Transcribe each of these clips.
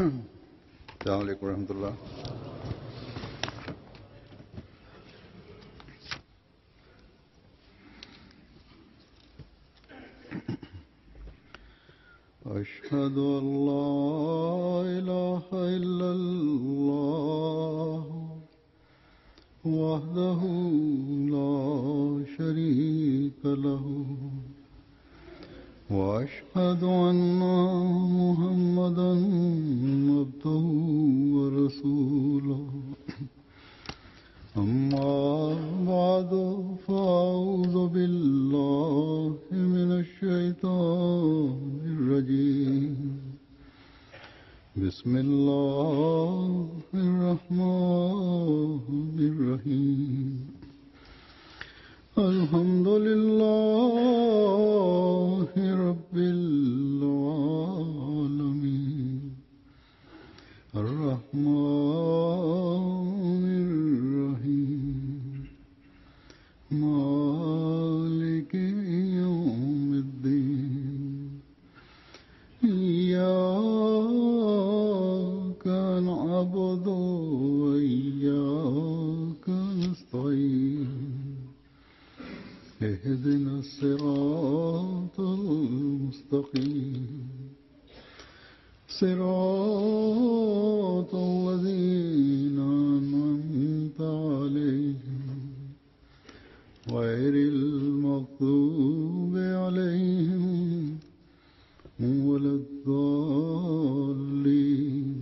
Assalamualaikum warahmatullahi. أشهد أن لا إله إلا الله وحده لا شريك له وأشهد أن محمدا عبده ورسوله أما بعد فأعوذ بالله من الشيطان الرجيم بسم الله الرحمن الرحيم الحمد لله رب العالمين الرحمن الرحيم مالك يوم الدين إياك نعبد وإياك نستعين اهدنا الصراط المستقيم صراط الذين أنعمت عليهم غير المغضوب عليهم ولا الضالين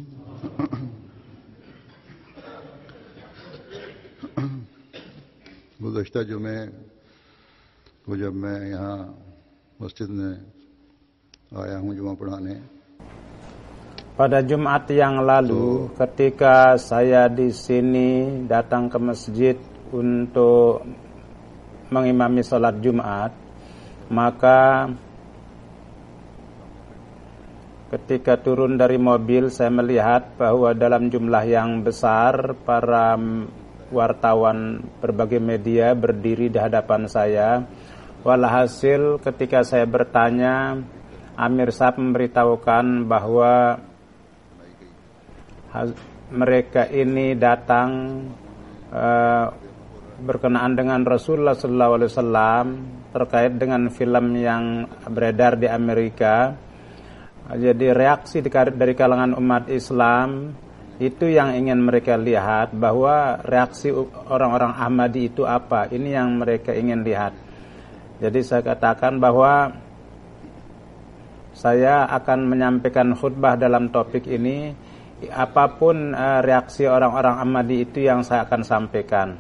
गुज़श्ता जुमे को जब मैं यहाँ मस्जिद में आया हूँ जुमा पढ़ाने. Pada Jumat yang lalu, ketika saya di sini datang ke masjid untuk mengimami salat Jumat, maka ketika turun dari mobil saya melihat bahwa dalam jumlah yang besar para wartawan berbagai media berdiri di hadapan saya. Walhasil ketika saya bertanya, Amir Sahab memberitahukan bahwa mereka ini datang berkenaan dengan Rasulullah SAW terkait dengan film yang beredar di Amerika. Jadi reaksi dari kalangan umat Islam itu yang ingin mereka lihat, bahwa reaksi orang-orang Ahmadi itu apa. Ini yang mereka ingin lihat. Jadi saya katakan bahwa saya akan menyampaikan khutbah dalam topik ini, apapun reaksi orang-orang Ahmadi itu yang saya akan sampaikan.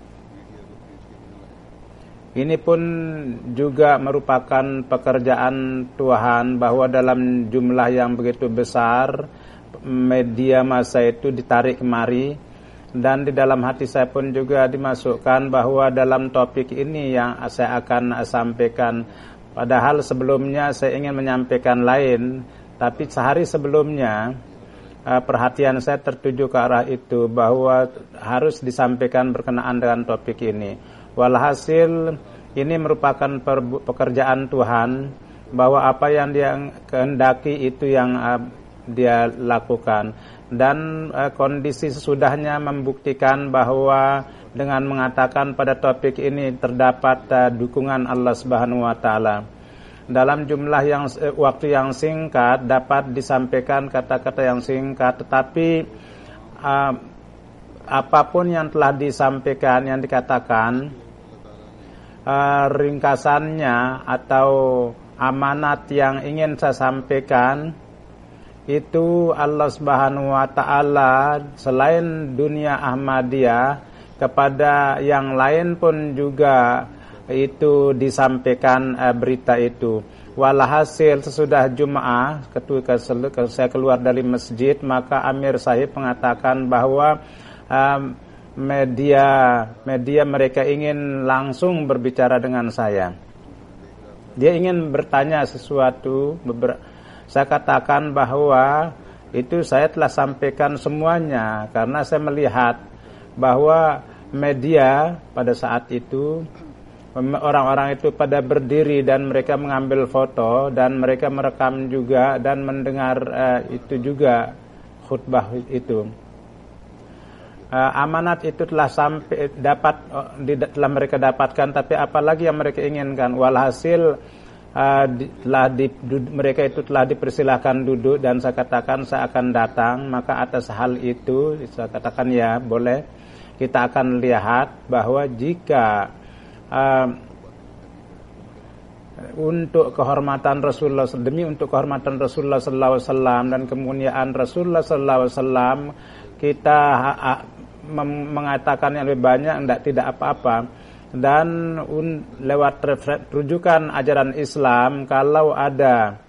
Ini pun juga merupakan pekerjaan Tuhan, bahwa dalam jumlah yang begitu besar media massa itu ditarik kemari, dan di dalam hati saya pun juga dimasukkan bahwa dalam topik ini yang saya akan sampaikan. Padahal sebelumnya saya ingin menyampaikan lain, tapi sehari sebelumnya perhatian saya tertuju ke arah itu, bahwa harus disampaikan berkenaan dengan topik ini. Walhasil ini merupakan pekerjaan Tuhan, bahwa apa yang Dia kehendaki itu yang Dia lakukan. Dan kondisi sesudahnya membuktikan bahwa dengan mengatakan pada topik ini terdapat dukungan Allah Subhanahu wa taala. Dalam jumlah yang waktu yang singkat dapat disampaikan kata-kata yang singkat, tetapi apapun yang telah disampaikan, yang dikatakan, ringkasannya atau amanat yang ingin saya sampaikan itu Allah Subhanahu wa taala selain dunia Ahmadiyah kepada yang lain pun juga itu disampaikan berita itu. Walhasil sesudah Jumat ketika saya keluar dari masjid, maka Amir Sahib mengatakan bahwa media mereka ingin langsung berbicara dengan saya. Dia ingin bertanya sesuatu. Saya katakan bahwa itu saya telah sampaikan semuanya, karena saya melihat bahwa media pada saat itu, orang-orang itu pada berdiri dan mereka mengambil foto dan mereka merekam juga dan mendengar itu juga khutbah itu. Amanat itu telah telah mereka dapatkan, tapi apalagi yang mereka inginkan. Walhasil mereka itu telah dipersilahkan duduk, dan saya katakan saya akan datang. Maka atas hal itu saya katakan ya boleh, kita akan lihat bahwa jika untuk kehormatan Rasulullah, demi untuk kehormatan Rasulullah sallallahu alaihi wasallam dan kemuliaan Rasulullah sallallahu alaihi wasallam, kita mengatakan yang lebih banyak tidak apa-apa. Dan lewat rujukan ajaran Islam, kalau ada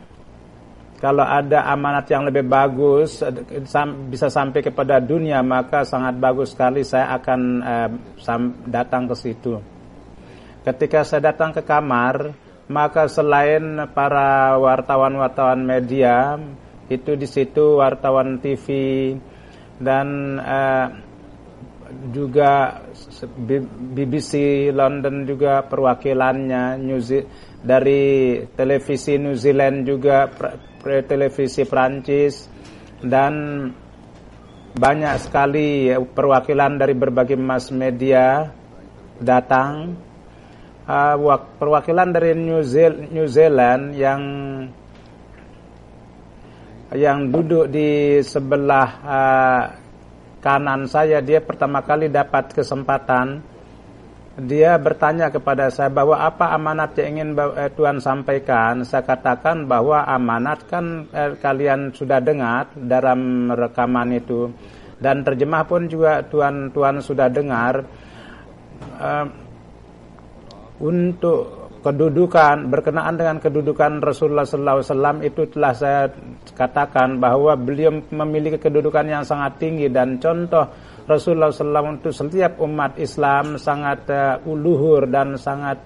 amanat yang lebih bagus bisa sampai kepada dunia, maka sangat bagus sekali, saya akan datang ke situ. Ketika saya datang ke kamar, maka selain para wartawan media, itu di situ wartawan TV dan juga BBC London juga perwakilannya, dari televisi New Zealand juga, televisi Prancis, dan banyak sekali perwakilan dari berbagai mass media datang. Perwakilan dari New Zealand yang duduk di sebelah kanan saya, dia pertama kali dapat kesempatan. Dia bertanya kepada saya bahwa apa amanat yang ingin Tuhan sampaikan. Saya katakan bahwa amanat kan kalian sudah dengar dalam rekaman itu, dan terjemah pun juga Tuhan sudah dengar. Untuk kedudukan, berkenaan dengan kedudukan Rasulullah sallallahu alaihi wasallam, itu telah saya katakan bahwa beliau memiliki kedudukan yang sangat tinggi, dan contoh Rasulullah sallallahu alaihi wasallam untuk setiap umat Islam sangat uluhur dan sangat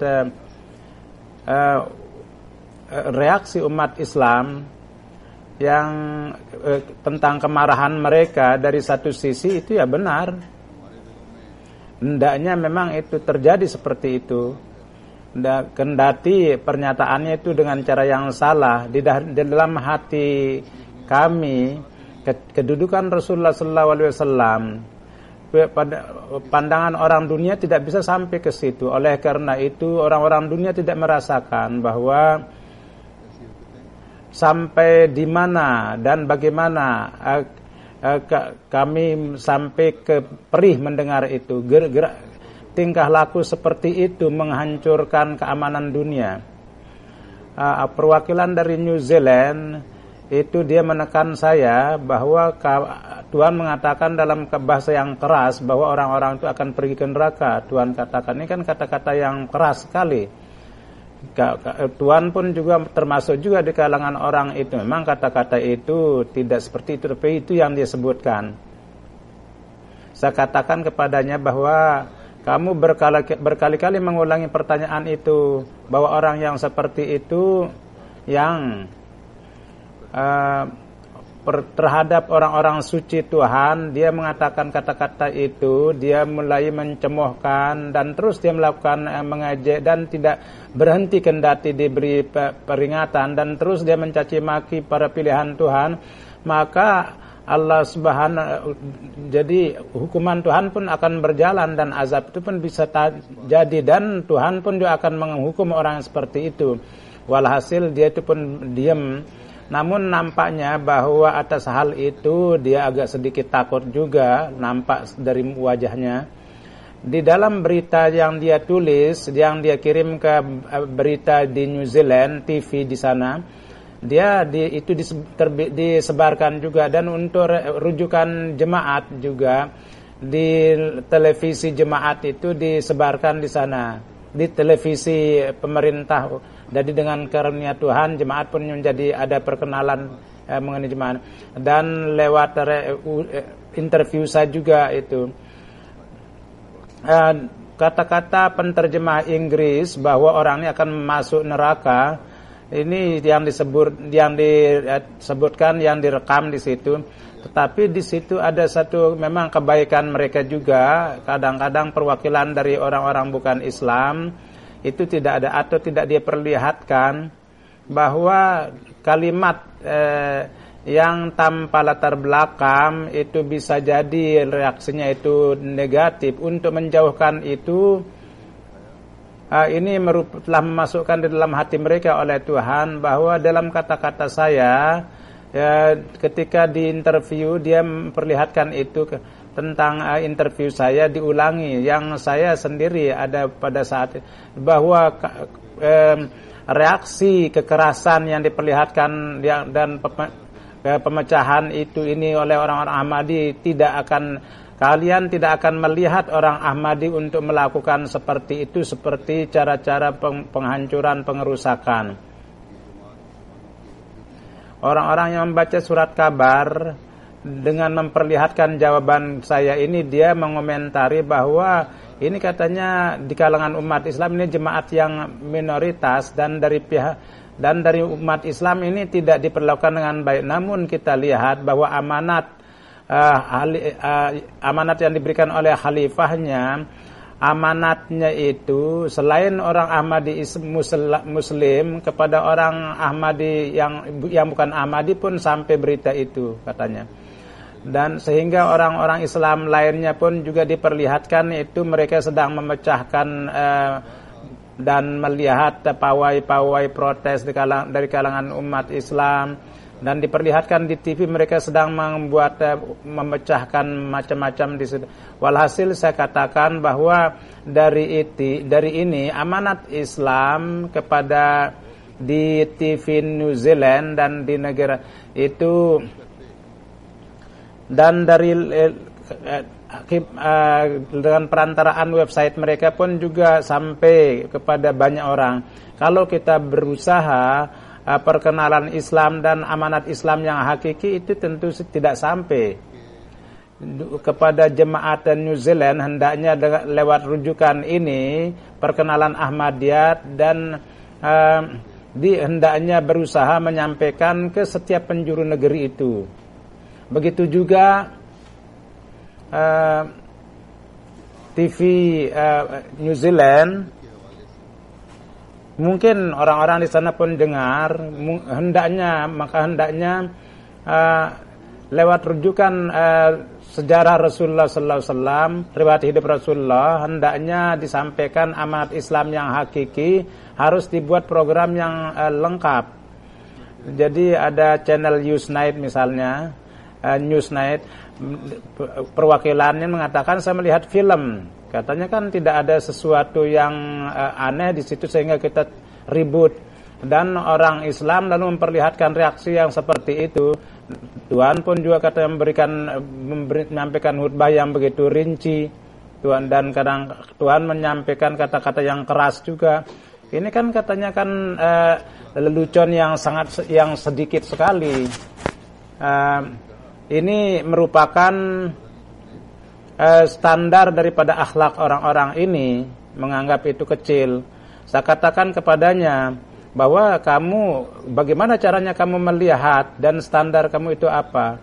reaksi umat Islam yang tentang kemarahan mereka dari satu sisi itu ya benar, hendaknya memang itu terjadi seperti itu. Kendati pernyataannya itu dengan cara yang salah, di dalam hati kami kedudukan Rasulullah sallallahu alaihi wasallam pada pandangan orang dunia tidak bisa sampai ke situ. Oleh karena itu orang-orang dunia tidak merasakan bahwa sampai di mana dan bagaimana kami sampai ke perih mendengar itu. Tingkah laku seperti itu menghancurkan keamanan dunia. Perwakilan dari New Zealand itu dia menekan saya bahwa Tuhan mengatakan dalam bahasa yang keras bahwa orang-orang itu akan pergi ke neraka. Tuhan katakan, ini kan kata-kata yang keras sekali. Tuhan pun juga termasuk juga di kalangan orang itu. Memang kata-kata itu tidak seperti itu, tapi itu yang dia sebutkan. Saya katakan kepadanya bahwa kamu berkali-kali mengulangi pertanyaan itu, bahwa orang yang seperti itu yang terhadap orang-orang suci Tuhan, dia mengatakan kata-kata itu, dia mulai mencemohkan dan terus dia melakukan mengejek dan tidak berhenti kendati diberi peringatan, dan terus dia mencaci maki para pilihan Tuhan. Maka Allah Subhanahu, jadi hukuman Tuhan pun akan berjalan dan azab itu pun bisa jadi, dan Tuhan pun juga akan menghukum orang yang seperti itu. Walhasil dia itu pun diam. Namun nampaknya bahwa atas hal itu dia agak sedikit takut juga, nampak dari wajahnya. Di dalam berita yang dia tulis, yang dia kirim ke berita di New Zealand TV di sana, itu disebarkan juga, dan untuk rujukan jemaat juga di televisi jemaat itu disebarkan di sana, di televisi pemerintah. Jadi dengan karunia Tuhan jemaat pun menjadi ada perkenalan mengenai jemaat, dan lewat interview saya juga itu kata-kata penterjemah Inggris bahwa orang ini akan masuk neraka. Ini yang disebutkan, yang direkam di situ. Tetapi di situ ada satu memang kebaikan mereka juga. Kadang-kadang perwakilan dari orang-orang bukan Islam itu tidak ada atau tidak dia perlihatkan bahwa kalimat yang tanpa latar belakang itu bisa jadi reaksinya itu negatif. Untuk menjauhkan itu, ini telah memasukkan di dalam hati mereka oleh Tuhan bahwa dalam kata-kata saya, ketika di interview dia memperlihatkan itu tentang interview saya diulangi, yang saya sendiri ada pada saat bahwa reaksi kekerasan yang diperlihatkan dan pemecahan itu ini oleh orang-orang Ahmadi kalian tidak akan melihat orang Ahmadi untuk melakukan seperti itu, seperti cara-cara penghancuran, pengerusakan. Orang-orang yang membaca surat kabar dengan memperlihatkan jawaban saya ini, dia mengomentari bahwa ini katanya di kalangan umat Islam ini jemaat yang minoritas dan dari umat Islam ini tidak diperlakukan dengan baik. Namun kita lihat bahwa amanat yang diberikan oleh khalifahnya, amanatnya itu selain orang Ahmadi Muslim kepada orang Ahmadi yang bukan Ahmadi pun sampai berita itu katanya. Dan sehingga orang-orang Islam lainnya pun juga diperlihatkan itu mereka sedang memecahkan dan melihat pawai-pawai protes dari kalangan umat Islam, dan diperlihatkan di TV mereka sedang memecahkan macam-macam di situ. Walhasil saya katakan bahwa dari ini amanat Islam kepada di TV New Zealand dan di negara itu, dan dari dengan perantaraan website mereka pun juga sampai kepada banyak orang. Kalau kita berusaha perkenalan Islam dan amanat Islam yang hakiki itu tentu tidak sampai kepada jemaat New Zealand. Hendaknya lewat rujukan ini perkenalan Ahmadiyah dan hendaknya berusaha menyampaikan ke setiap penjuru negeri itu. Begitu juga TV New Zealand, mungkin orang-orang di sana pun dengar, hendaknya lewat rujukan sejarah Rasulullah sallallahu alaihi wasallam, riwayat hidup Rasulullah, hendaknya disampaikan amanat Islam yang hakiki, harus dibuat program yang lengkap. Jadi ada channel Newsnight misalnya, Newsnight, perwakilannya mengatakan saya melihat film, katanya kan tidak ada sesuatu yang aneh di situ sehingga kita ribut, dan orang Islam lalu memperlihatkan reaksi yang seperti itu. Tuhan pun juga kata menyampaikan khutbah yang begitu rinci, Tuhan, dan kadang Tuhan menyampaikan kata-kata yang keras juga. Ini kan katanya kan lelucon yang sedikit sekali. Ini merupakan standar daripada akhlak orang-orang ini, menganggap itu kecil. Saya katakan kepadanya bahwa bagaimana caranya kamu melihat dan standar kamu itu apa?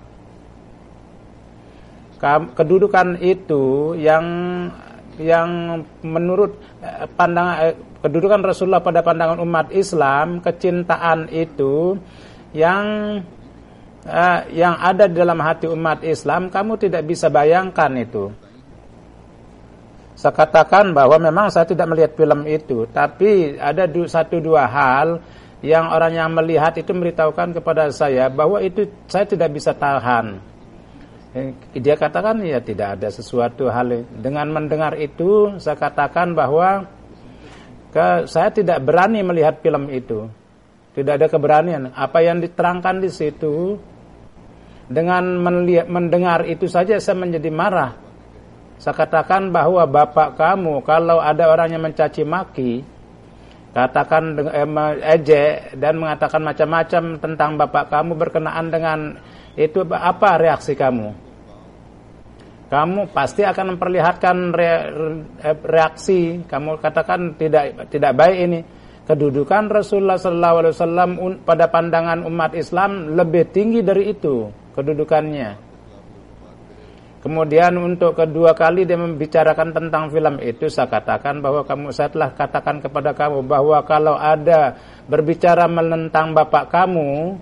Kedudukan itu yang menurut kedudukan Rasulullah pada pandangan umat Islam, kecintaan itu yang ada di dalam hati umat Islam, kamu tidak bisa bayangkan itu. Saya katakan bahwa memang saya tidak melihat film itu, tapi ada satu dua hal yang orang yang melihat itu memberitahukan kepada saya bahwa itu saya tidak bisa tahan. Dia katakan ya tidak ada sesuatu hal. Dengan mendengar itu saya katakan bahwa saya tidak berani melihat film itu. Tidak ada keberanian. Apa yang diterangkan di situ, dengan mendengar itu saja saya menjadi marah. Saya katakan bahwa bapak kamu, kalau ada orang yang mencaci maki, katakan ejek dan mengatakan macam-macam tentang bapak kamu berkenaan dengan itu, apa reaksi kamu? Kamu pasti akan memperlihatkan reaksi. Kamu katakan tidak baik ini. Kedudukan Rasulullah SAW pada pandangan umat Islam lebih tinggi dari itu kedudukannya. Kemudian untuk kedua kali dia membicarakan tentang film itu, saya katakan bahwa saya telah katakan kepada kamu bahwa kalau ada berbicara menentang bapak kamu,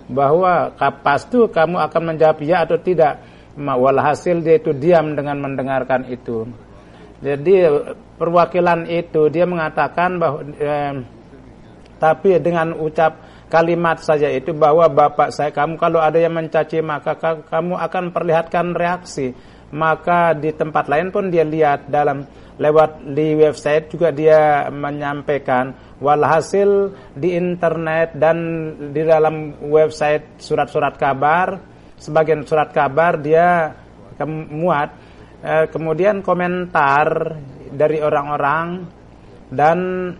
bahwa pasti kamu akan menjawab ya atau tidak. Walhasil dia itu diam dengan mendengarkan itu. Jadi perwakilan itu dia mengatakan bahwa tapi dengan ucap kalimat saja itu bahwa bapak saya, kamu kalau ada yang mencaci maka kamu akan perlihatkan reaksi. Maka di tempat lain pun dia lihat lewat di website juga dia menyampaikan. Walhasil di internet dan di dalam website surat-surat kabar, sebagian surat kabar dia muat kemudian komentar dari orang-orang, dan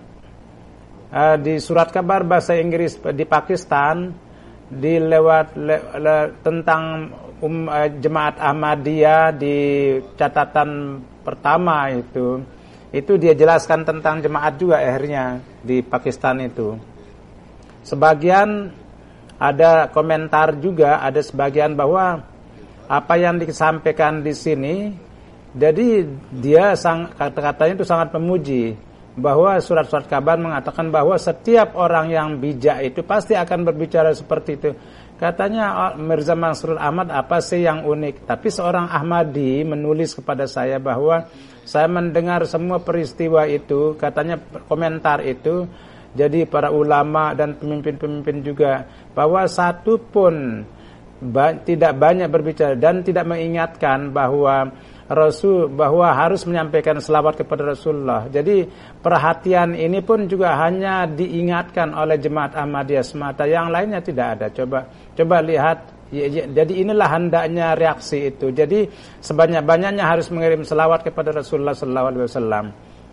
di surat kabar bahasa Inggris di Pakistan di tentang Jemaat Ahmadiyah di catatan pertama itu dia jelaskan tentang jemaat juga akhirnya di Pakistan itu. Sebagian ada komentar juga, ada sebagian bahwa apa yang disampaikan di sini, jadi dia kata-katanya itu sangat memuji bahwa surat-surat kabar mengatakan bahwa setiap orang yang bijak itu pasti akan berbicara seperti itu. Katanya Mirza Mansur Ahmad, apa sih yang unik? Tapi seorang Ahmadi menulis kepada saya bahwa saya mendengar semua peristiwa itu, katanya komentar itu. Jadi para ulama dan pemimpin-pemimpin juga bahwa satu pun tidak banyak berbicara dan tidak mengingatkan bahwa bahwa harus menyampaikan selawat kepada Rasulullah. Jadi perhatian ini pun juga hanya diingatkan oleh Jemaat Ahmadiyah semata, yang lainnya tidak ada. Coba lihat. Jadi inilah hendaknya reaksi itu. Jadi sebanyak-banyaknya harus mengirim selawat kepada Rasulullah sallallahu alaihi wasallam.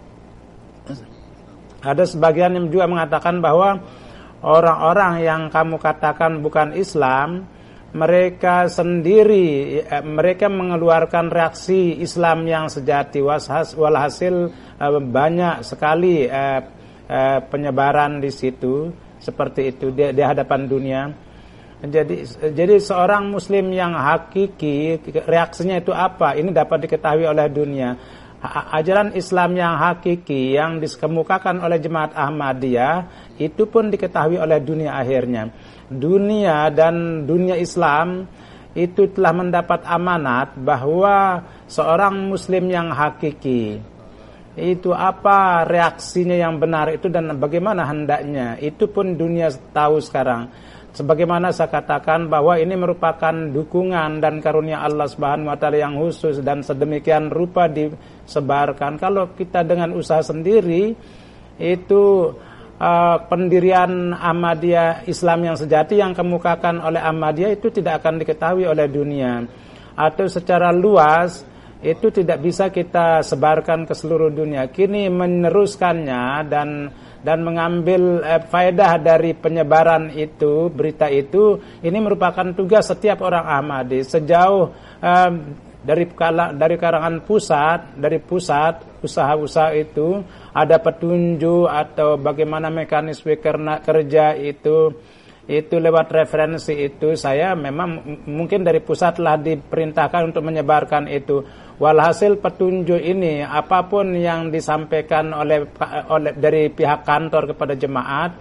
Ada sebagian yang juga mengatakan bahwa orang-orang yang kamu katakan bukan Islam, mereka sendiri mereka mengeluarkan reaksi Islam yang sejati. Walhasil banyak sekali penyebaran di situ seperti itu di hadapan dunia. Jadi seorang muslim yang hakiki reaksinya itu apa? Ini dapat diketahui oleh dunia. Ajaran Islam yang hakiki yang dikemukakan oleh Jemaat Ahmadiyah itu pun diketahui oleh dunia akhirnya. Dunia dan dunia Islam itu telah mendapat amanat bahwa seorang muslim yang hakiki itu apa reaksinya yang benar itu dan bagaimana hendaknya. Itu pun dunia tahu sekarang. Sebagaimana saya katakan bahwa ini merupakan dukungan dan karunia Allah Subhanahu wa taala yang khusus dan sedemikian rupa disebarkan. Kalau kita dengan usaha sendiri itu pendirian Ahmadiyah Islam yang sejati yang kemukakan oleh Ahmadiyah itu tidak akan diketahui oleh dunia, atau secara luas itu tidak bisa kita sebarkan ke seluruh dunia. Kini meneruskannya dan mengambil faedah dari penyebaran itu, berita itu, ini merupakan tugas setiap orang Ahmadi sejauh dari kalangan pusat, usaha-usaha itu ada petunjuk atau bagaimana mekanisme kerja itu lewat referensi itu. Saya memang mungkin dari pusat telah diperintahkan untuk menyebarkan itu. Walhasil petunjuk ini apapun yang disampaikan oleh dari pihak kantor kepada jemaat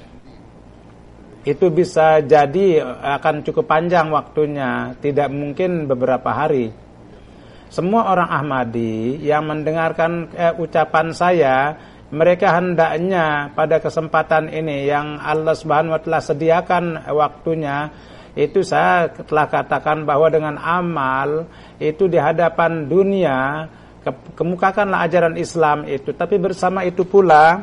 itu bisa jadi akan cukup panjang waktunya, tidak mungkin beberapa hari. Semua orang Ahmadi yang mendengarkan ucapan saya, mereka hendaknya pada kesempatan ini yang Allah Subhanahu wa taala sediakan waktunya, itu saya telah katakan bahwa dengan amal itu di hadapan dunia kemukakanlah ajaran Islam itu. Tapi bersama itu pula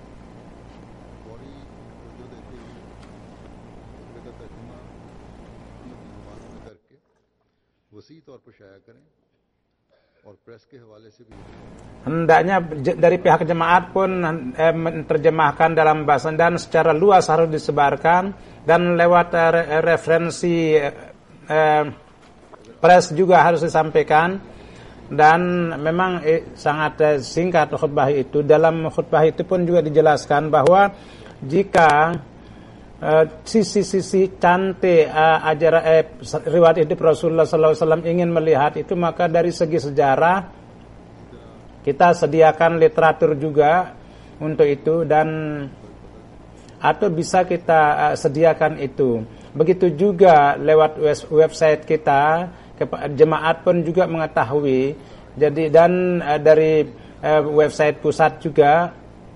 hendaknya dari pihak jemaat pun menerjemahkan dalam bahasa dan secara luas harus disebarkan, dan lewat referensi press juga harus disampaikan. Dan memang sangat singkat khutbah itu. Dalam khutbah itu pun juga dijelaskan bahwa jika sisi-sisi cantik ajaran riwayat hidup Rasulullah SAW ingin melihat itu, maka dari segi sejarah kita sediakan literatur juga untuk itu, dan atau bisa kita sediakan itu. Begitu juga lewat website kita, jemaat pun juga mengetahui. Jadi dan dari website pusat juga,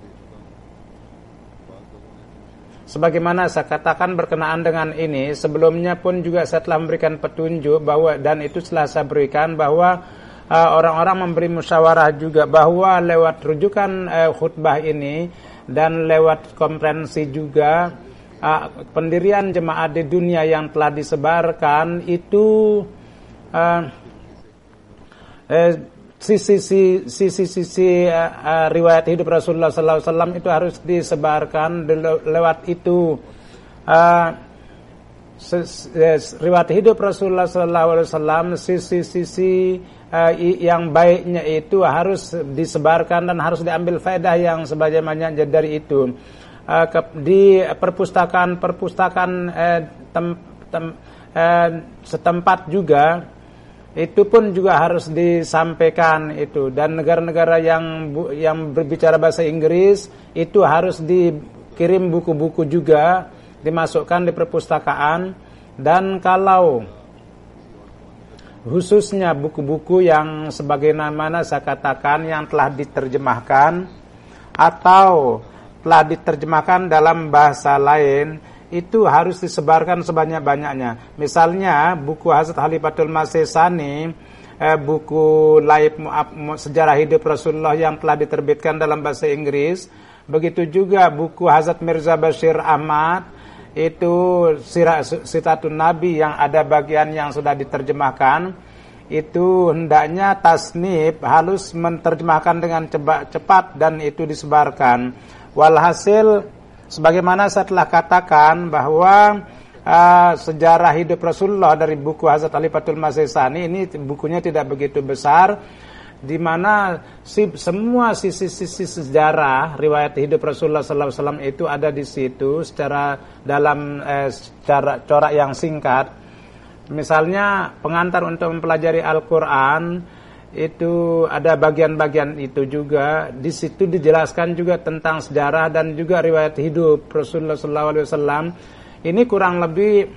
sebagaimana saya katakan berkenaan dengan ini, sebelumnya pun juga saya telah memberikan petunjuk bahwa, dan itu telah saya berikan bahwa orang-orang memberi musyawarah juga bahwa lewat rujukan khutbah ini dan lewat konferensi juga, pendirian jemaat di dunia yang telah disebarkan itu sisi riwayat hidup Rasulullah SAW itu harus disebarkan lewat itu. Riwayat hidup Rasulullah SAW, sisi yang baiknya itu harus disebarkan dan harus diambil faedah yang sebagaimana dari itu. Di perpustakaan setempat juga itu pun juga harus disampaikan itu, dan negara-negara yang berbicara bahasa Inggris itu harus dikirim buku-buku juga, dimasukkan di perpustakaan. Dan kalau khususnya buku-buku yang sebagaimana saya katakan yang telah diterjemahkan atau telah diterjemahkan dalam bahasa lain, itu harus disebarkan sebanyak-banyaknya. Misalnya buku Hazrat Khalifatul Masih Tsani, buku Laib Sejarah Hidup Rasulullah yang telah diterbitkan dalam bahasa Inggris. Begitu juga buku Hazrat Mirza Bashir Ahmad, itu Sitatun Nabi yang ada bagian yang sudah diterjemahkan. Itu hendaknya tasnif harus menerjemahkan dengan cepat dan itu disebarkan. Walhasil, sebagaimana saya telah katakan bahwa sejarah hidup Rasulullah dari buku Hazrat Khalifatul Masih Tsani ini bukunya tidak begitu besar, di mana semua sisi-sisi sejarah riwayat hidup Rasulullah SAW itu ada di situ secara dalam secara corak yang singkat. Misalnya pengantar untuk mempelajari Al-Quran, itu ada bagian-bagian itu juga. Di situ dijelaskan juga tentang sejarah dan juga riwayat hidup Rasulullah SAW. Ini kurang lebih,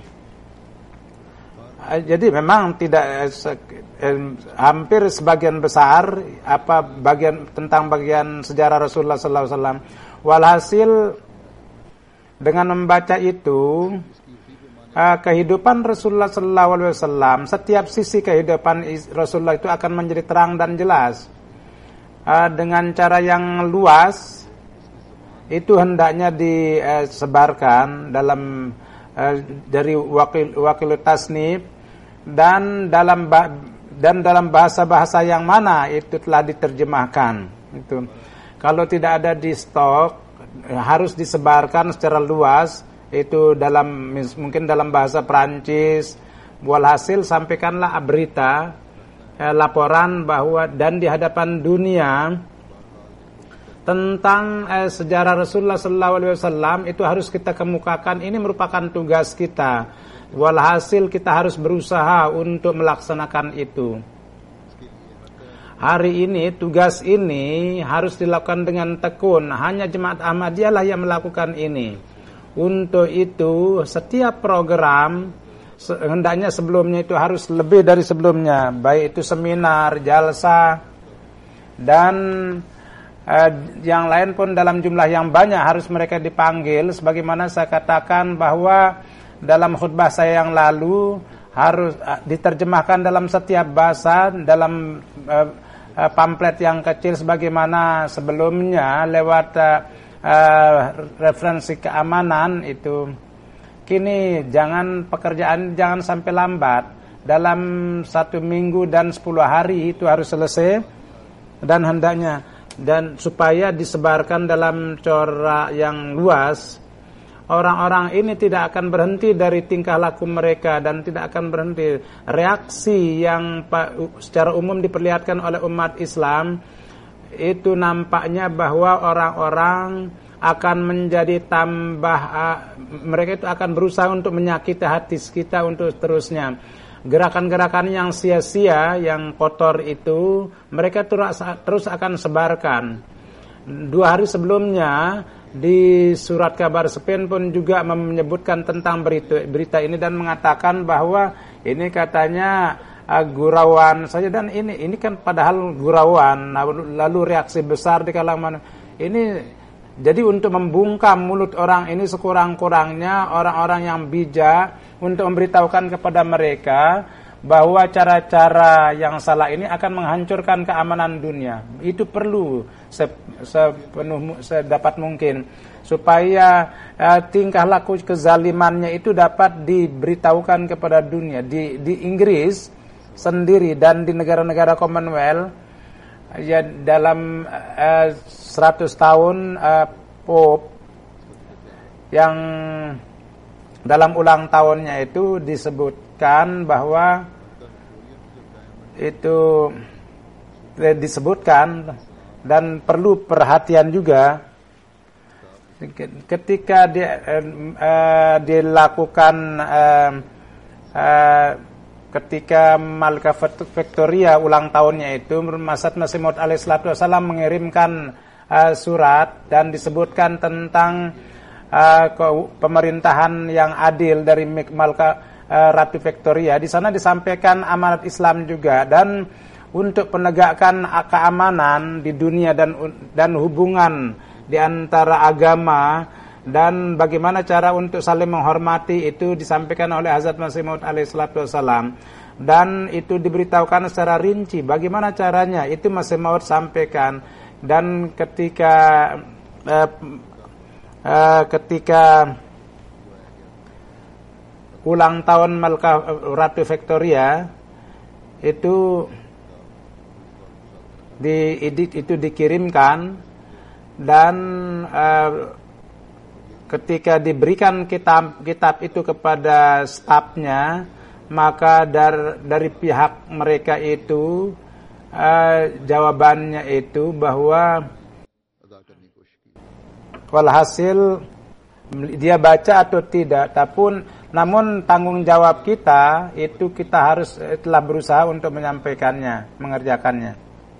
jadi memang tidak hampir sebagian besar tentang bagian sejarah Rasulullah SAW. Walhasil dengan membaca itu, kehidupan Rasulullah SAW, setiap sisi kehidupan Rasulullah itu akan menjadi terang dan jelas. Dengan cara yang luas, itu hendaknya disebarkan dalam dari wakil tasnif dan dalam bahasa-bahasa yang mana itu telah diterjemahkan. Itu kalau tidak ada di stok, harus disebarkan secara luas. Itu mungkin dalam bahasa Perancis. Walhasil sampaikanlah berita, laporan bahwa dan di hadapan dunia tentang sejarah Rasulullah SAW itu harus kita kemukakan. Ini merupakan tugas kita. Walhasil kita harus berusaha untuk melaksanakan itu. Hari ini tugas ini harus dilakukan dengan tekun. Hanya Jemaat Ahmadiyah lah yang melakukan ini. Untuk itu setiap program hendaknya sebelumnya itu harus lebih dari sebelumnya, baik itu seminar, jalsa, dan yang lain pun dalam jumlah yang banyak harus mereka dipanggil. Sebagaimana saya katakan bahwa dalam khutbah saya yang lalu harus diterjemahkan dalam setiap bahasa, dalam pamflet yang kecil sebagaimana sebelumnya lewat referensi keamanan itu. Kini pekerjaan jangan sampai lambat. Dalam 1 minggu dan 10 hari itu harus selesai, dan hendaknya supaya disebarkan dalam corak yang luas. Orang-orang ini tidak akan berhenti dari tingkah laku mereka dan tidak akan berhenti. Reaksi yang secara umum diperlihatkan oleh umat Islam itu nampaknya bahwa orang-orang akan menjadi mereka itu akan berusaha untuk menyakiti hati kita untuk seterusnya. Gerakan-gerakan yang sia-sia, yang kotor itu mereka terus akan sebarkan. 2 hari sebelumnya di surat kabar Spain pun juga menyebutkan tentang berita ini dan mengatakan bahwa ini katanya gurauan saja, dan ini kan padahal gurauan, lalu reaksi besar di kalangan ini. Jadi untuk membungkam mulut orang ini sekurang-kurangnya orang-orang yang bijak untuk memberitahukan kepada mereka bahwa cara-cara yang salah ini akan menghancurkan keamanan dunia. Itu perlu sedapat mungkin supaya tingkah laku kezalimannya itu dapat diberitahukan kepada dunia. Di Inggris sendiri dan di negara-negara Commonwealth, ya dalam 100 tahun Pope yang dalam ulang tahunnya itu disebutkan bahwa itu disebutkan dan perlu perhatian juga ketika dilakukan ketika Malika Victoria ulang tahunnya itu, Masih Maud alaihissalatu wassalam mengirimkan surat dan disebutkan tentang pemerintahan yang adil dari Malika Ratu Victoria. Di sana disampaikan amanat Islam juga, dan untuk penegakkan keamanan di dunia dan hubungan di antara agama dan bagaimana cara untuk saling menghormati itu disampaikan oleh Hazrat Masih Maud alaihissalatu wassalam, dan itu diberitahukan secara rinci bagaimana caranya. Itu Masih Maud sampaikan. Dan ketika ulang tahun Malika Ratu Victoria itu dikirimkan, dan ketika diberikan kitab itu kepada stafnya, maka dari pihak mereka itu jawabannya itu bahwa walhasil dia baca atau tidak, namun tanggung jawab kita itu kita harus telah berusaha untuk menyampaikannya, mengerjakannya.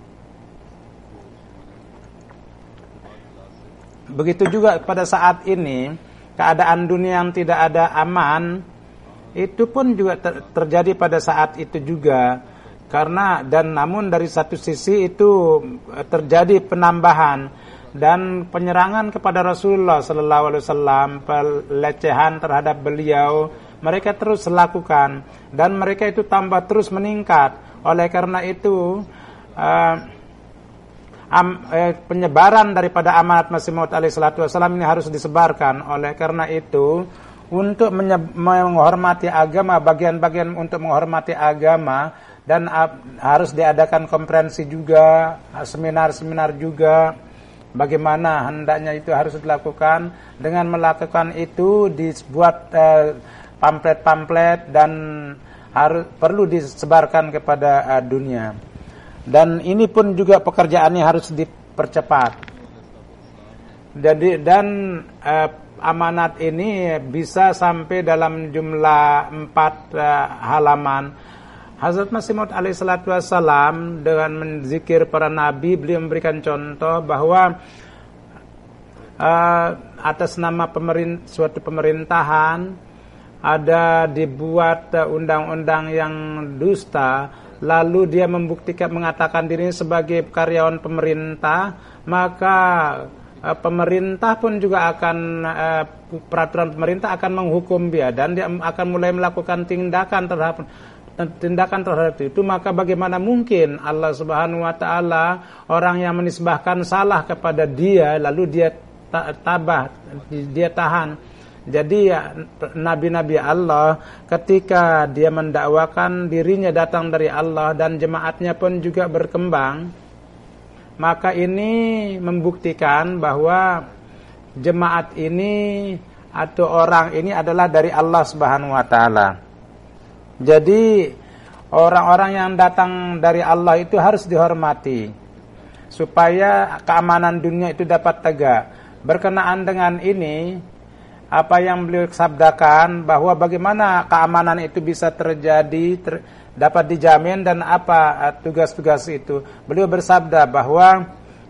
Begitu juga pada saat ini, keadaan dunia yang tidak ada aman, itu pun juga terjadi pada saat itu juga. Namun dari satu sisi itu terjadi penambahan dan penyerangan kepada Rasulullah sallallahu alaihi wasallam, pelecehan terhadap beliau, mereka terus lakukan dan mereka itu tambah terus meningkat. Oleh karena itu penyebaran daripada amanat Masih Maud alaihissalatu wassalam ini harus disebarkan. Oleh karena itu, untuk menghormati agama, bagian-bagian untuk menghormati agama, dan harus diadakan konferensi juga, seminar-seminar juga, bagaimana hendaknya itu harus dilakukan. Dengan melakukan itu dibuat pamflet-pamflet dan perlu disebarkan kepada dunia. Dan ini pun juga pekerjaannya harus dipercepat. Jadi amanat ini bisa sampai dalam jumlah 4 halaman. Hazrat Masih Maud alaihissalatu wassalam dengan menzikir para nabi, beliau memberikan contoh bahwa atas nama suatu pemerintahan ada dibuat undang-undang yang dusta, lalu dia mengatakan dirinya sebagai karyawan pemerintah, maka pemerintah pun juga akan peraturan pemerintah akan menghukum dia, dan dia akan mulai melakukan tindakan terhadap itu. Maka bagaimana mungkin Allah Subhanahu wa taala, orang yang menisbahkan salah kepada dia, lalu dia tahan. Jadi nabi-nabi Allah ketika dia mendakwakan dirinya datang dari Allah dan jemaatnya pun juga berkembang, maka ini membuktikan bahwa jemaat ini atau orang ini adalah dari Allah Subhanahu wa taala. Jadi orang-orang yang datang dari Allah itu harus dihormati supaya keamanan dunia itu dapat tegak. Berkenaan dengan ini, apa yang beliau sabdakan bahwa bagaimana keamanan itu bisa terjadi, dapat dijamin, dan apa tugas-tugas itu. Beliau bersabda bahwa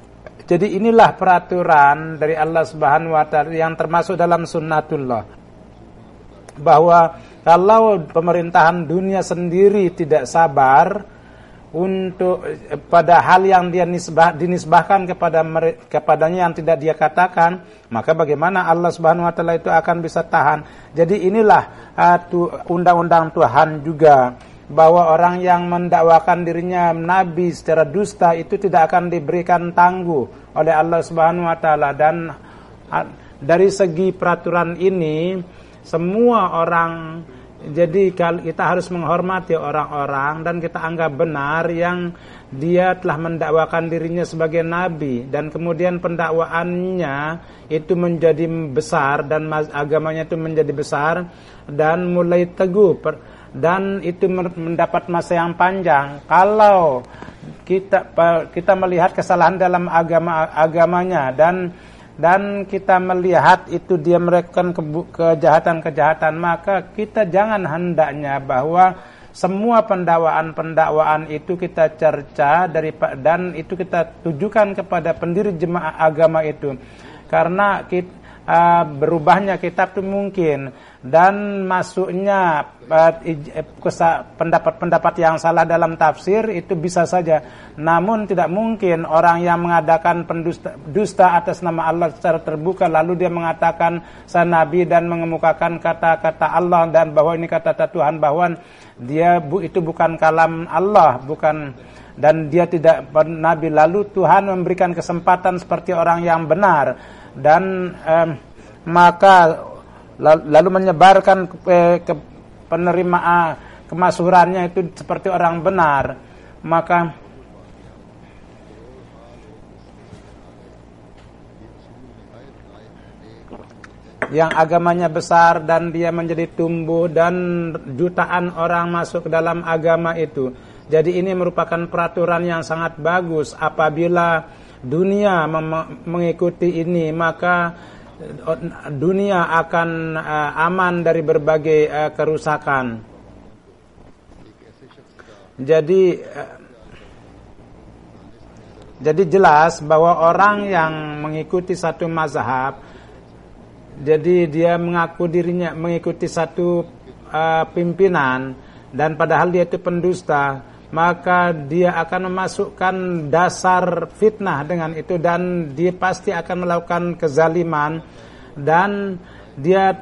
Jadi inilah peraturan dari Allah Subhanahu wa taala yang termasuk dalam sunnatullah, bahwa kalau pemerintahan dunia sendiri tidak sabar untuk pada hal yang dia dinisbahkan kepadanya yang tidak dia katakan, maka bagaimana Allah Subhanahu wa taala itu akan bisa tahan. Jadi inilah undang-undang Tuhan juga, bahwa orang yang mendakwakan dirinya nabi secara dusta itu tidak akan diberikan tangguh oleh Allah Subhanahu wa taala. Dan dari segi peraturan ini semua orang, jadi kita harus menghormati orang-orang dan kita anggap benar yang dia telah mendakwakan dirinya sebagai nabi dan kemudian pendakwaannya itu menjadi besar dan agamanya itu menjadi besar dan mulai teguh dan itu mendapat masa yang panjang. Kalau kita melihat kesalahan dalam agamanya dan kita melihat itu dia melakukan kejahatan-kejahatan, maka kita jangan hendaknya bahwa semua pendakwaan itu kita cerca dan itu kita tujukan kepada pendiri jemaah agama itu, karena berubahnya kitab itu mungkin, dan masuknya pendapat-pendapat yang salah dalam tafsir itu bisa saja. Namun tidak mungkin orang yang mengadakan dusta atas nama Allah secara terbuka lalu dia mengatakan saya nabi dan mengemukakan kata-kata Allah dan bahwa ini kata-kata Tuhan, bahwa dia itu bukan kalam Allah, bukan, dan dia tidak nabi, lalu Tuhan memberikan kesempatan seperti orang yang benar dan maka lalu menyebarkan penerimaan kemasyhurannya itu seperti orang benar, maka yang agamanya besar dan dia menjadi tumbuh dan jutaan orang masuk ke dalam agama itu. Jadi ini merupakan peraturan yang sangat bagus. Apabila dunia mengikuti ini, maka dunia akan aman dari berbagai kerusakan. Jadi jelas bahwa orang yang mengikuti satu mazhab, jadi dia mengaku dirinya mengikuti satu pimpinan dan padahal dia itu pendusta, maka dia akan memasukkan dasar fitnah dengan itu dan dia pasti akan melakukan kezaliman dan dia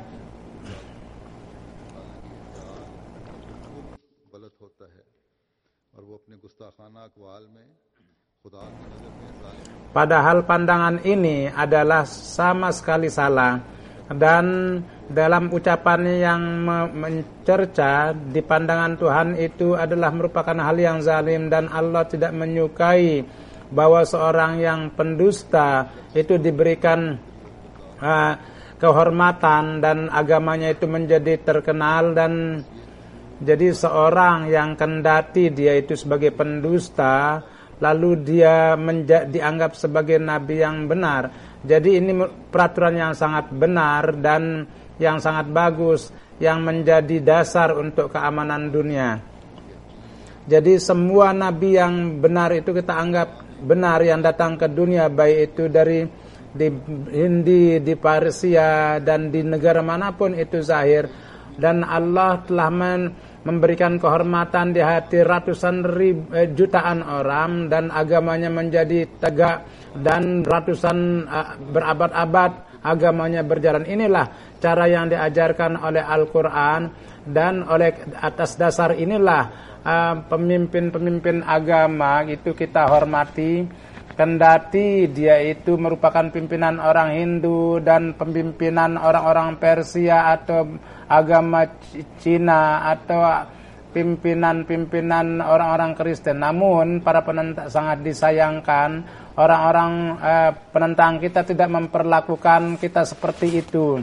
padahal pandangan ini adalah sama sekali salah, dan dalam ucapannya yang mencerca di pandangan Tuhan itu adalah merupakan hal yang zalim, dan Allah tidak menyukai bahwa seorang yang pendusta itu diberikan kehormatan dan agamanya itu menjadi terkenal. Dan jadi seorang yang kendati dia itu sebagai pendusta lalu dia dianggap sebagai nabi yang benar. Jadi ini peraturan yang sangat benar dan yang sangat bagus, yang menjadi dasar untuk keamanan dunia. Jadi semua nabi yang benar itu kita anggap benar yang datang ke dunia, baik itu dari di Hindi, di Persia dan di negara manapun itu zahir. Dan Allah telah memberikan kehormatan di hati ratusan jutaan orang dan agamanya menjadi tegak dan ratusan berabad-abad agamanya berjalan. Inilah cara yang diajarkan oleh Al-Quran, dan oleh atas dasar inilah pemimpin-pemimpin agama itu kita hormati, kendati dia itu merupakan pimpinan orang Hindu dan pimpinan orang-orang Persia atau agama Cina atau pimpinan orang-orang Kristen. Namun para penentang sangat disayangkan, orang-orang penentang kita tidak memperlakukan kita seperti itu.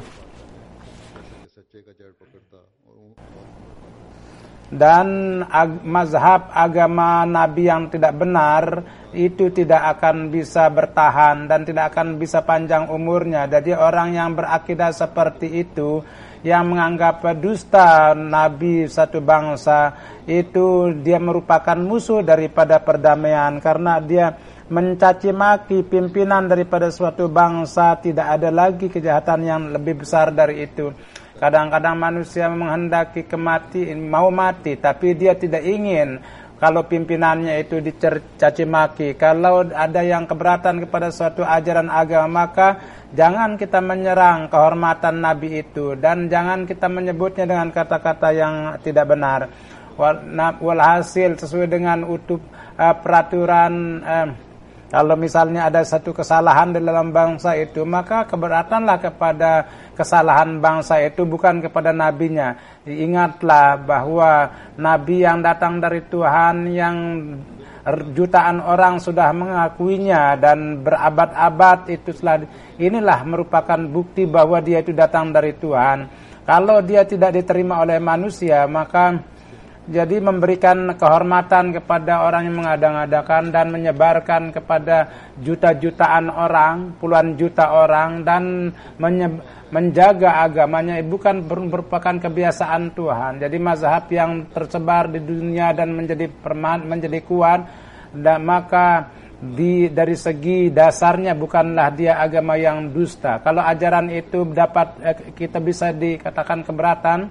Dan mazhab agama Nabi yang tidak benar itu tidak akan bisa bertahan dan tidak akan bisa panjang umurnya. Jadi orang yang berakidah seperti itu, yang menganggap dusta Nabi satu bangsa, itu dia merupakan musuh daripada perdamaian, karena dia mencaci maki pimpinan daripada suatu bangsa, tidak ada lagi kejahatan yang lebih besar dari itu. Kadang-kadang manusia menghendaki mau mati, tapi dia tidak ingin kalau pimpinannya itu dicaci maki. Kalau ada yang keberatan kepada suatu ajaran agama, maka jangan kita menyerang kehormatan Nabi itu, dan jangan kita menyebutnya dengan kata-kata yang tidak benar. Walhasil sesuai dengan peraturan, kalau misalnya ada satu kesalahan di dalam bangsa itu, maka keberatanlah kepada kesalahan bangsa itu, bukan kepada nabinya. Ingatlah bahwa nabi yang datang dari Tuhan, yang jutaan orang sudah mengakuinya dan berabad-abad itu, inilah merupakan bukti bahwa dia itu datang dari Tuhan. Kalau dia tidak diterima oleh manusia, maka jadi memberikan kehormatan kepada orang yang mengadang-adakan dan menyebarkan kepada juta-jutaan orang, puluhan juta orang, dan menjaga agamanya bukan merupakan kebiasaan Tuhan. Jadi mazhab yang tersebar di dunia dan menjadi kuat, dan maka dari segi dasarnya bukanlah dia agama yang dusta. Kalau ajaran itu dapat kita bisa dikatakan keberatan,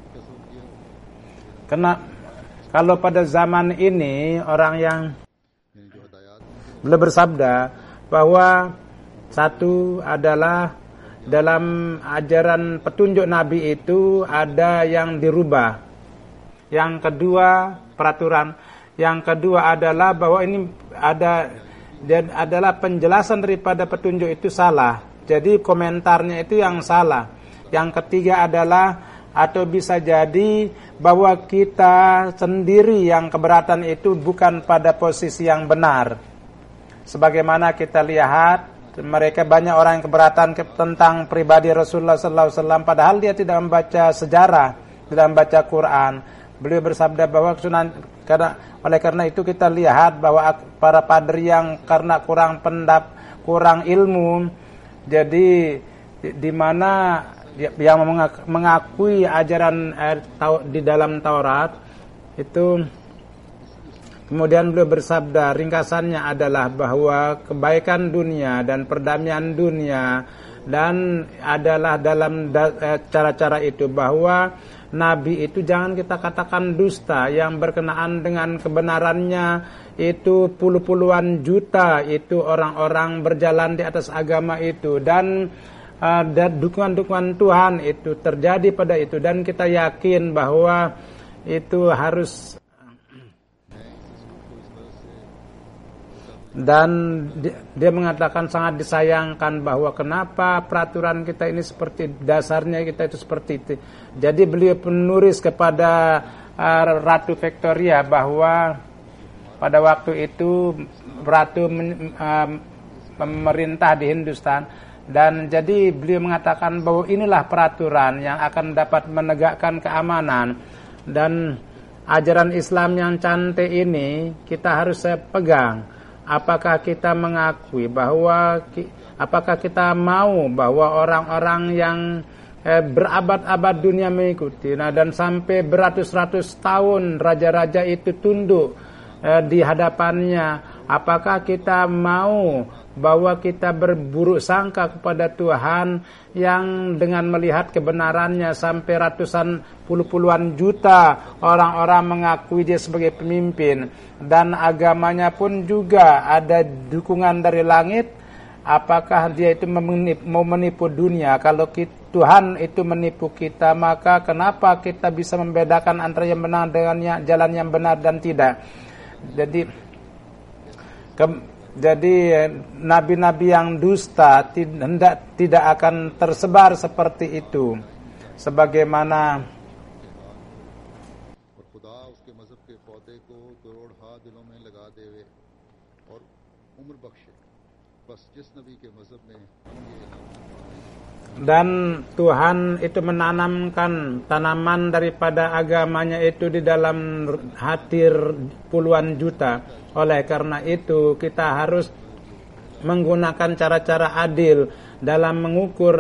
karena kalau pada zaman ini orang yang beliau bersabda bahwa satu adalah dalam ajaran petunjuk Nabi itu ada yang dirubah. Yang kedua peraturan. Yang kedua adalah bahwa ini adalah penjelasan daripada petunjuk itu salah. Jadi komentarnya itu yang salah. Yang ketiga adalah atau bisa jadi bahwa kita sendiri yang keberatan itu bukan pada posisi yang benar. Sebagaimana kita lihat, mereka banyak orang yang keberatan tentang pribadi Rasulullah SAW, padahal dia tidak membaca sejarah, tidak membaca Quran. Beliau bersabda bahwa oleh karena itu kita lihat bahwa para padri yang karena kurang ilmu, jadi di mana yang mengakui ajaran di dalam Taurat itu, kemudian beliau bersabda, ringkasannya adalah bahwa kebaikan dunia dan perdamaian dunia dan adalah dalam cara-cara itu, bahwa Nabi itu jangan kita katakan dusta, yang berkenaan dengan kebenarannya itu puluh-puluhan juta itu orang-orang berjalan di atas agama itu, dan dukungan-dukungan Tuhan itu terjadi pada itu, dan kita yakin bahwa itu harus, dan dia mengatakan sangat disayangkan bahwa kenapa peraturan kita ini seperti dasarnya kita itu seperti itu. Jadi beliau penulis kepada Ratu Victoria bahwa pada waktu itu Ratu pemerintah di Hindustan. Dan jadi beliau mengatakan bahwa inilah peraturan yang akan dapat menegakkan keamanan, dan ajaran Islam yang cantik ini kita harus pegang. Apakah kita mengakui bahwa, apakah kita mau bahwa orang-orang yang berabad-abad dunia mengikuti, dan sampai beratus-ratus tahun raja-raja itu tunduk di hadapannya, apakah kita mau bahwa kita berburuk sangka kepada Tuhan yang dengan melihat kebenarannya sampai ratusan puluhan juta orang-orang mengakui dia sebagai pemimpin, dan agamanya pun juga ada dukungan dari langit? Apakah dia itu mau menipu dunia? Kalau Tuhan itu menipu kita, maka kenapa kita bisa membedakan antara yang benar dengan jalan yang benar dan tidak? Jadi nabi-nabi yang dusta tidak akan tersebar seperti itu, sebagaimana dan Tuhan itu menanamkan tanaman daripada agamanya itu di dalam hati puluhan juta. Oleh karena itu kita harus menggunakan cara-cara adil dalam mengukur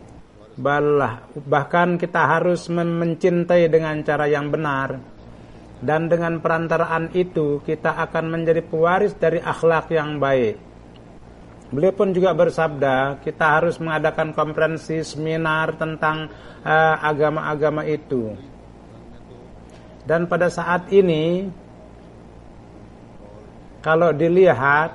bahkan kita harus mencintai dengan cara yang benar. dan dengan perantaraan itu kita akan menjadi pewaris dari akhlak yang baik. Beliau pun juga bersabda, kita harus mengadakan konferensi seminar tentang agama-agama itu. Dan pada saat ini kalau dilihat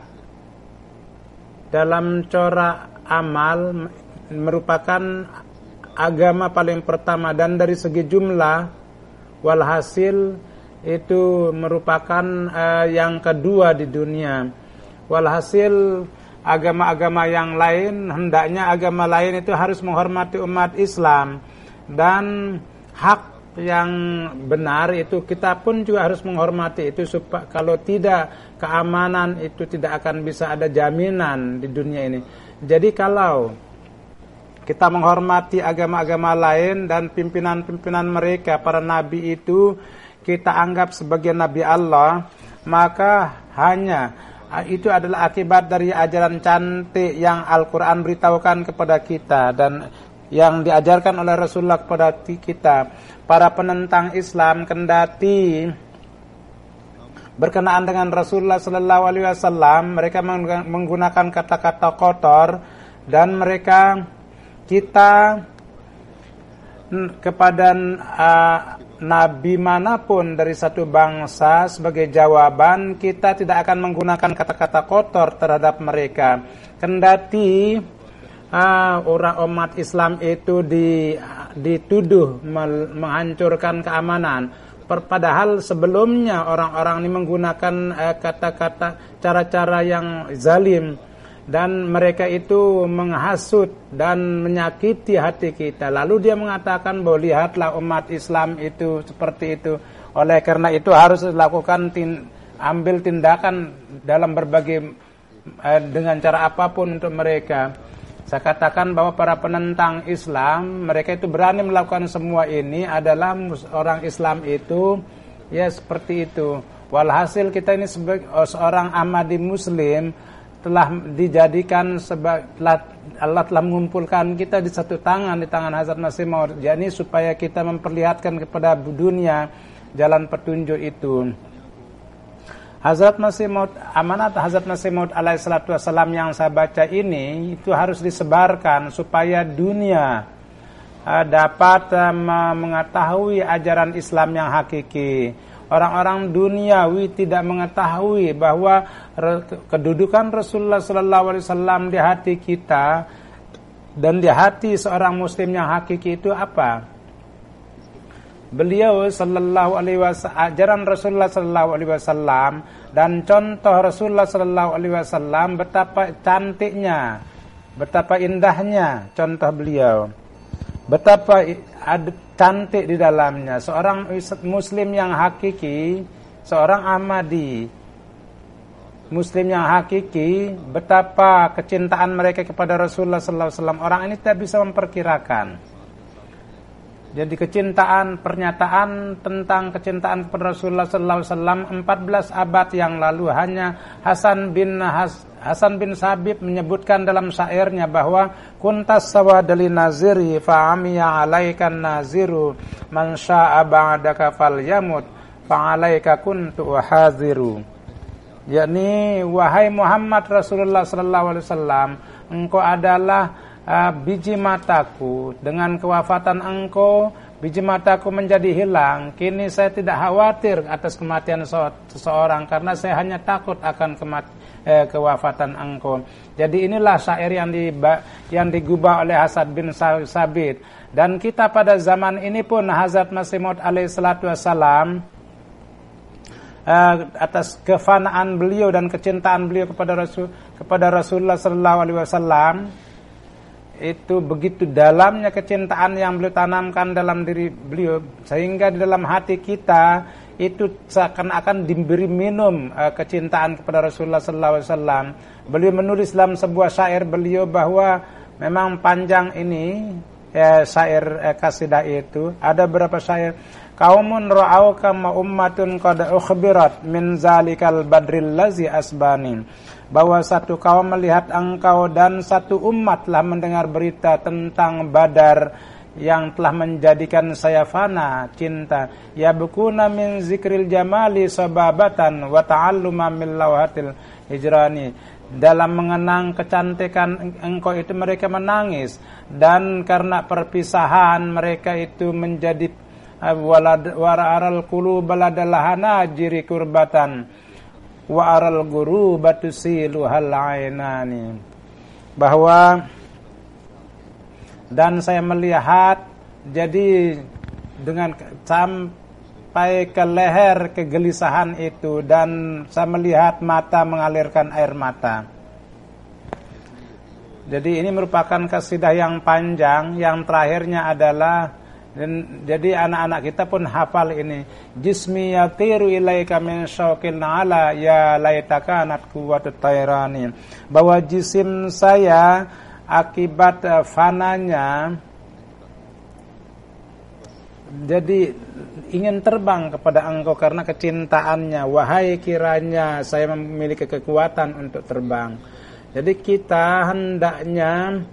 dalam corak amal merupakan agama paling pertama, dan dari segi jumlah walhasil itu merupakan yang kedua di dunia. Walhasil agama-agama yang lain, hendaknya agama lain itu harus menghormati umat Islam, dan hak yang benar itu kita pun juga harus menghormati itu, supaya kalau tidak keamanan itu tidak akan bisa ada jaminan di dunia ini. Jadi kalau kita menghormati agama-agama lain dan pimpinan-pimpinan mereka, para nabi itu kita anggap sebagai nabi Allah, maka hanya itu adalah akibat dari ajaran cantik yang Al-Quran beritahukan kepada kita dan yang diajarkan oleh Rasulullah kepada kita. Para penentang Islam kendati berkenaan dengan Rasulullah sallallahu alaihi wasallam, mereka menggunakan kata-kata kotor, dan mereka kita kepada nabi manapun dari satu bangsa sebagai jawaban, kita tidak akan menggunakan kata-kata kotor terhadap mereka. Kendati orang umat Islam itu dituduh menghancurkan keamanan, padahal sebelumnya orang-orang ini menggunakan kata-kata, cara-cara yang zalim, dan mereka itu menghasut dan menyakiti hati kita. Lalu dia mengatakan bahwa lihatlah umat Islam itu seperti itu. Oleh karena itu harus dilakukan ambil tindakan dalam berbagai dengan cara apapun untuk mereka. Saya katakan bahwa para penentang Islam, mereka itu berani melakukan semua ini adalah orang Islam itu ya seperti itu. Walhasil kita ini sebagai seorang Ahmadi Muslim telah dijadikan Allah telah mengumpulkan kita di satu tangan, di tangan Hazrat Masih Maud, jadi supaya kita memperlihatkan kepada dunia jalan petunjuk itu. Hazrat Masih Maud, amanat Hazrat Masih Maud alaihi salatu wassalam yang saya baca ini itu harus disebarkan supaya dunia dapat mengetahui ajaran Islam yang hakiki. Orang-orang duniawi tidak mengetahui bahwa kedudukan Rasulullah sallallahu alaihi wasallam di hati kita dan di hati seorang muslim yang hakiki itu apa? Beliau sallallahu alaihi wasallam, ajaran Rasulullah sallallahu alaihi wasallam dan contoh Rasulullah sallallahu alaihi wasallam, betapa cantiknya, betapa indahnya contoh beliau. Betapa cantik di dalamnya. Seorang muslim yang hakiki, seorang Ahmadi muslim yang hakiki, betapa kecintaan mereka kepada Rasulullah sallallahu alaihi wasallam orang ini tidak bisa memperkirakan. Jadi kecintaan, pernyataan tentang kecintaan kepada Rasulullah sallallahu alaihi wasallam 14 abad yang lalu hanya Hasan bin Sabit menyebutkan dalam syairnya bahwa kuntas sawadali naziri fa'amiya alaikan naziru man sya'a ba'daka falyamut fa'alaika kuntu haziru. Yakni wahai Muhammad Rasulullah sallallahu alaihi wasallam, engkau adalah biji mataku, dengan kewafatan engkau biji mataku menjadi hilang. Kini saya tidak khawatir atas kematian seseorang karena saya hanya takut akan kewafatan engkau. Jadi inilah syair yang digubah oleh Hasan bin Sabit. Dan kita pada zaman ini pun Hazrat Masih Maud alaihi salatu wassalam, atas kefanaan beliau dan kecintaan beliau kepada Rasulullah sallallahu alaihi wasallam, itu begitu dalamnya kecintaan yang beliau tanamkan dalam diri beliau, sehingga di dalam hati kita itu seakan-akan diberi minum kecintaan kepada Rasulullah sallallahu alaihi wasallam. Beliau menulis dalam sebuah syair beliau bahwa memang panjang ini syair kasidah itu, ada beberapa syair. Qaumun ra'auka ma ummatun qad ukhbirat min zalikal badril lazi asbani, bahwa satu kaum melihat engkau dan satu umat telah mendengar berita tentang Badar yang telah menjadikan saya fana cinta, ya bukuna min zikril jamali sababatan wa ta'alluma min lawhatil hijrani. Dalam mengenang kecantikan engkau itu mereka menangis, dan karena perpisahan mereka itu menjadi wararal qulub baladalahana jiri kurbatan wa aral guru batusiluhal ainani. Bahwa dan saya melihat, jadi dengan sampai ke leher kegelisahan itu, dan saya melihat mata mengalirkan air mata. Jadi ini merupakan kasidah yang panjang, yang terakhirnya adalah, dan jadi anak-anak kita pun hafal ini. Jismi yatiru ilaika min syauqil ala ya laitaka kanat quwwatut tayrani. Bahwa jisim saya akibat fananya jadi ingin terbang kepada engkau karena kecintaannya. Wahai kiranya saya memiliki kekuatan untuk terbang. Jadi kita hendaknya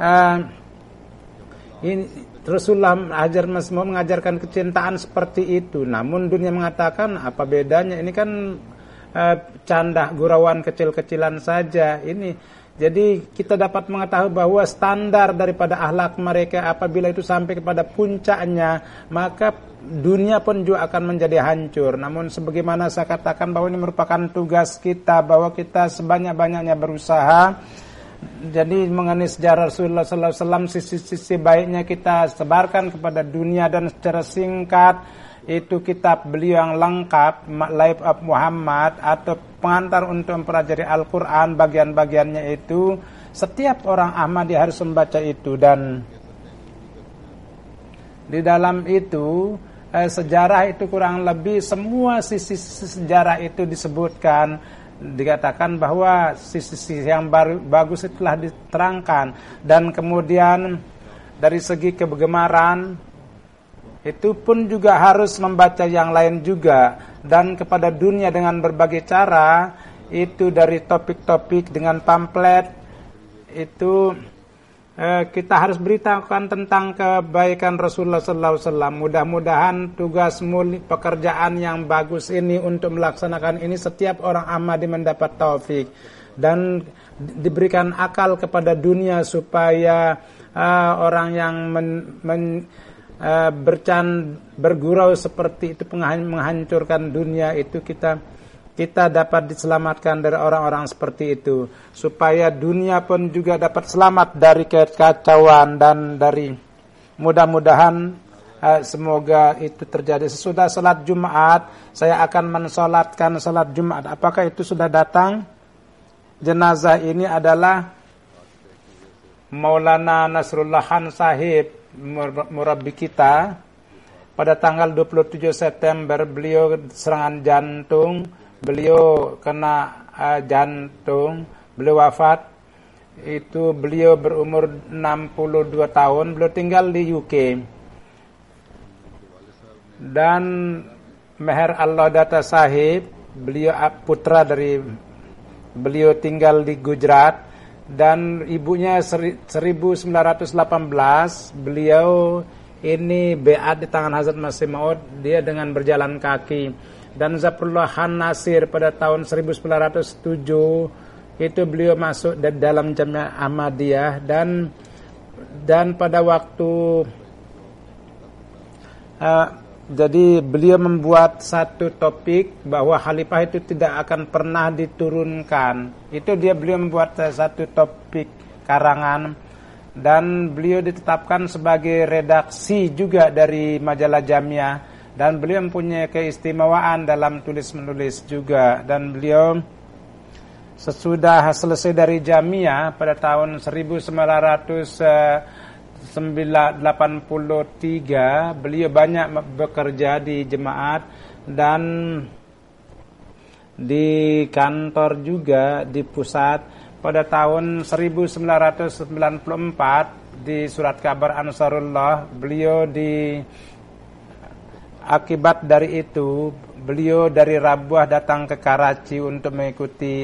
ini Rasulullah mengajarkan kecintaan seperti itu. Namun dunia mengatakan apa bedanya? Ini kan canda gurauan kecil-kecilan saja ini. Jadi kita dapat mengetahui bahwa standar daripada akhlak mereka apabila itu sampai kepada puncaknya, maka dunia pun juga akan menjadi hancur. Namun sebagaimana saya katakan bahwa ini merupakan tugas kita, bahwa kita sebanyak-banyaknya berusaha. Jadi mengenai sejarah Rasulullah SAW, sisi-sisi baiknya kita sebarkan kepada dunia, dan secara singkat itu kitab beliau yang lengkap, Life of Muhammad, atau pengantar untuk mempelajari Al-Quran, bagian-bagiannya itu setiap orang Ahmadi harus membaca itu. Dan di dalam itu sejarah itu kurang lebih semua sisi sejarah itu disebutkan, dikatakan bahwa sisi-sisi yang bagus itu telah diterangkan. Dan kemudian dari segi kegemaran itu pun juga harus membaca yang lain juga, dan kepada dunia dengan berbagai cara, itu dari topik-topik dengan pamflet itu kita harus beritahukan tentang kebaikan Rasulullah SAW. Mudah-mudahan tugas pekerjaan yang bagus ini untuk melaksanakan ini setiap orang Ahmadi mendapat taufik dan diberikan akal kepada dunia supaya orang yang bergurau seperti itu menghancurkan dunia itu, kita dapat diselamatkan dari orang-orang seperti itu, supaya dunia pun juga dapat selamat dari kekacauan. Dan dari mudah-mudahan semoga itu terjadi. Sesudah salat Jumat saya akan mensolatkan salat Jumat. Apakah itu sudah datang? Jenazah ini adalah Maulana Nasrullah Khan Sahib, murabbi kita. Pada tanggal 27 September beliau serangan jantung, beliau kena jantung, beliau wafat. Itu beliau berumur 62 tahun, beliau tinggal di UK. Dan Meher Allah Data Sahib, beliau putra dari beliau tinggal di Gujarat. Dan ibunya 1918 beliau ini beat di tangan Hazrat Masih Maud, dia dengan berjalan kaki. Dan Zafrullah Khan Nasir pada tahun 1907 itu beliau masuk dalam Jamiah Ahmadiyah. Dan pada waktu jadi beliau membuat satu topik bahwa khalifah itu tidak akan pernah diturunkan. Itu beliau membuat satu topik karangan, dan beliau ditetapkan sebagai redaksi juga dari majalah Jamiah, dan beliau mempunyai keistimewaan dalam tulis-menulis juga. Dan beliau sesudah selesai dari Jamiah pada tahun 1983 beliau banyak bekerja di jemaat dan di kantor juga di pusat. Pada tahun 1994 di surat kabar Ansarullah beliau akibat dari itu beliau dari Rabuah datang ke Karachi untuk mengikuti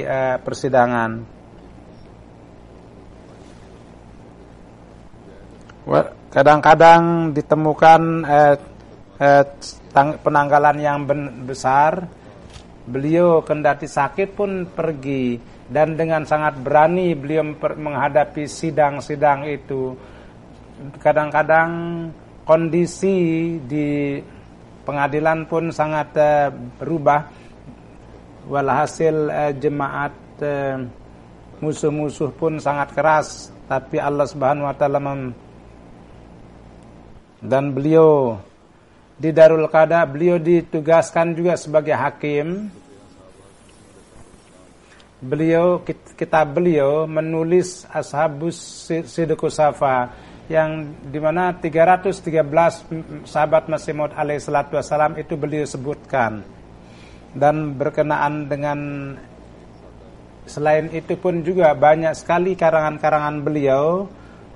persidangan. kadang-kadang ditemukan penanggalan yang besar. Beliau kendati sakit pun pergi, dan dengan sangat berani beliau menghadapi sidang-sidang itu. Kadang-kadang kondisi di pengadilan pun sangat berubah. Walhasil jemaat musuh-musuh pun sangat keras, tapi Allah Subhanahu wa taala dan beliau di Darul Qada, beliau ditugaskan juga sebagai hakim. Kitab beliau menulis Ashabus Sidqus Safa, yang dimana 313 sahabat Masih Maud alaihi salatu wassalam itu beliau sebutkan. Dan berkenaan dengan selain itu pun juga banyak sekali karangan-karangan beliau.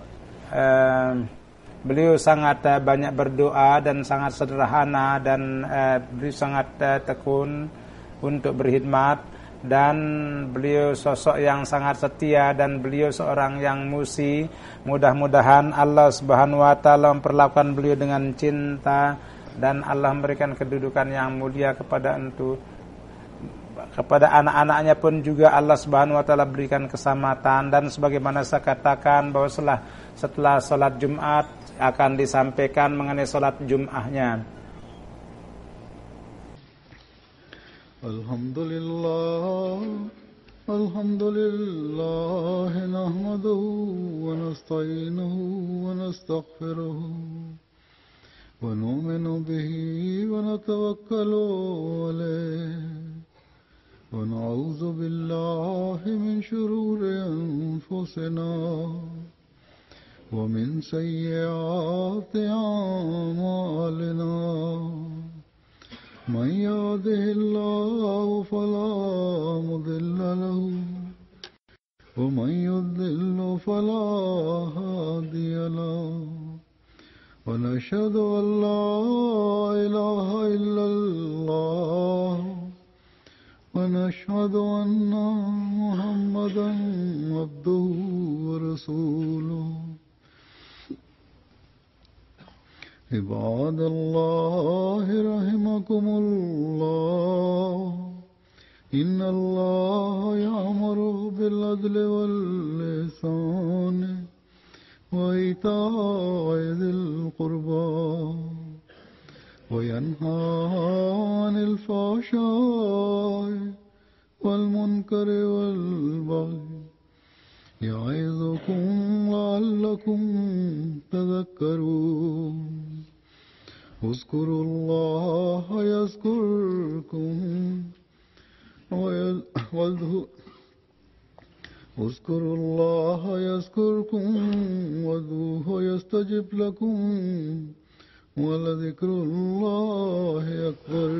Beliau sangat banyak berdoa dan sangat sederhana, dan beliau sangat tekun untuk berkhidmat, dan beliau sosok yang sangat setia, dan beliau seorang yang musi. Mudah-mudahan Allah Subhanahu wa taala memperlakukan beliau dengan cinta, dan Allah memberikan kedudukan yang mulia kepada anak-anaknya pun juga Allah Subhanahu wa taala berikan keselamatan. Dan sebagaimana saya katakan bahwa setelah salat Jumat akan disampaikan mengenai salat Jum'ahnya. Alhamdulillah nahmaduhu wa nasta'inuhu wa nastaghfiruh wa nu'minu bihi wa natawakkalu alayhi wa na'udzu billahi min shururi anfusina wa min sayyiati a'malina. من يهده الله فلا مضل له ومن يضلل فلا هادي له ونشهد أن لا إله إلا الله ونشهد أن محمدا عبده ورسوله. عباد الله رحمكم الله إن الله يأمر بالعدل والإحسان وإيتاء ذي القربى وينهى عن الفحشاء والمنكر والبغي يعظكم لعلكم تذكرون. اذكروا الله يذكركم اذكروا الله يذكركم وادعوه يستجب لكم ولذكر الله أكبر.